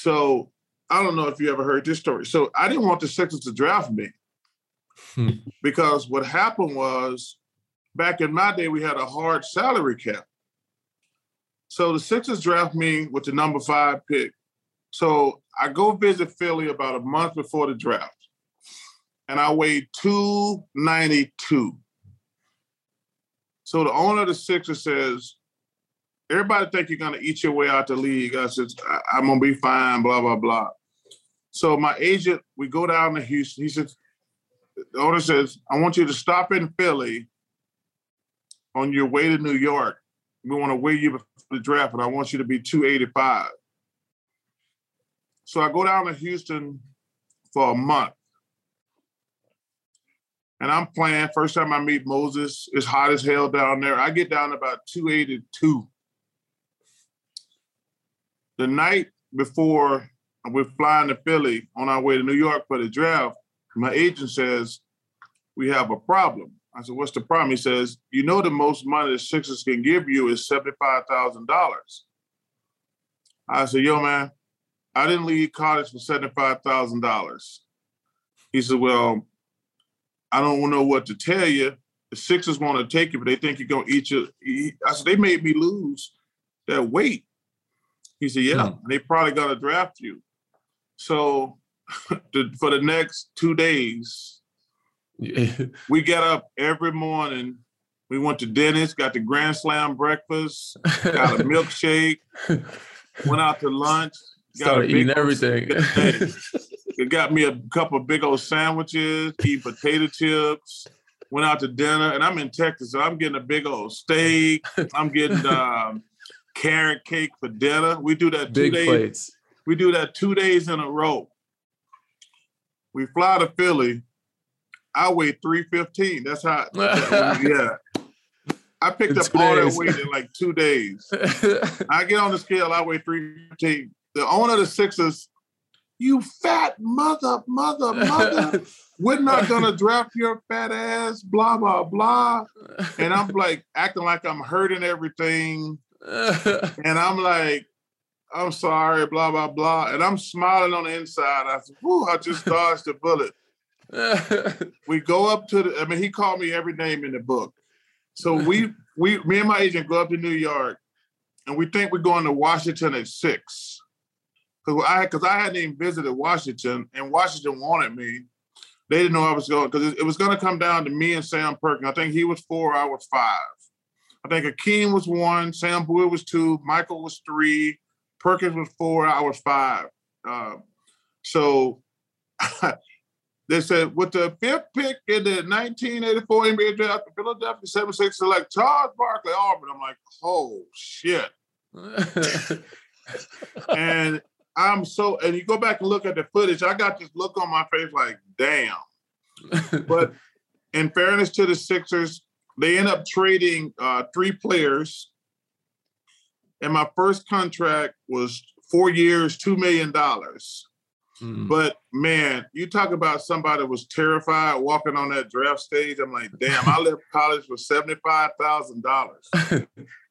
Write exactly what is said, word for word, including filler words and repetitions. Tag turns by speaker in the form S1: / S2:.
S1: So I don't know if you ever heard this story. So I didn't want the Sixers to draft me
S2: Hmm.
S1: because what happened was back in my day, we had a hard salary cap. So the Sixers draft me with the number five pick. So I go visit Philly about a month before the draft. And I weighed two ninety-two. So the owner of the Sixers says, everybody think you're going to eat your way out the league. I said, I'm going to be fine, blah, blah, blah. So my agent, we go down to Houston. He says, the owner says, I want you to stop in Philly on your way to New York. We want to weigh you before the draft, and I want you to be two eighty-five. So I go down to Houston for a month. And I'm playing. First time I meet Moses, it's hot as hell down there. I get down to about two eighty-two. The night before we're flying to Philly on our way to New York for the draft, my agent says, we have a problem. I said, what's the problem? He says, you know the most money the Sixers can give you is seventy-five thousand dollars. I said, yo, man, I didn't leave college for seventy-five thousand dollars. He said, well, I don't know what to tell you. The Sixers want to take you, but they think you're going to eat your... Eat. I said, they made me lose that weight. He said, yeah, hmm. they probably going to draft you. So the, for the next two days, we got up every morning. We went to Denny's, got the Grand Slam breakfast, got a milkshake, went out to lunch.
S2: Started eating everything.
S1: It got me a couple of big old sandwiches, eat potato chips, went out to dinner, and I'm in Texas, so I'm getting a big old steak. I'm getting um, carrot cake for dinner. We do that two
S2: big
S1: days.
S2: Plates.
S1: We do that two days in a row. We fly to Philly. I weigh three fifteen. That's how, yeah. I picked up all that weight in like two days. I get on the scale, I weigh three fifteen. The owner of the Sixers, you fat mother, mother, mother. We're not going to draft your fat ass, blah, blah, blah. And I'm like acting like I'm hurting everything. And I'm like, I'm sorry, blah, blah, blah. And I'm smiling on the inside. I said, whew, I just dodged a bullet. We go up to the, I mean, he called me every name in the book. So we, we, me and my agent go up to New York, and we think we're going to Washington at six. Because I, cause I hadn't even visited Washington, and Washington wanted me. They didn't know I was going, because it, it was going to come down to me and Sam Perkins. I think he was four, I was five. I think Akeem was one, Sam Bowie was two, Michael was three, Perkins was four, I was five. Uh, so they said, with the fifth pick in the nineteen eighty-four N B A draft, the Philadelphia seventy-sixers select Charles Barkley Auburn. I'm like, oh, shit. And I'm so, and you go back and look at the footage, I got this look on my face like, damn. But in fairness to the Sixers, they end up trading uh, three players. And my first contract was four years, two million dollars. Mm. But man, you talk about somebody that was terrified walking on that draft stage. I'm like, damn, I left college for seventy-five thousand dollars.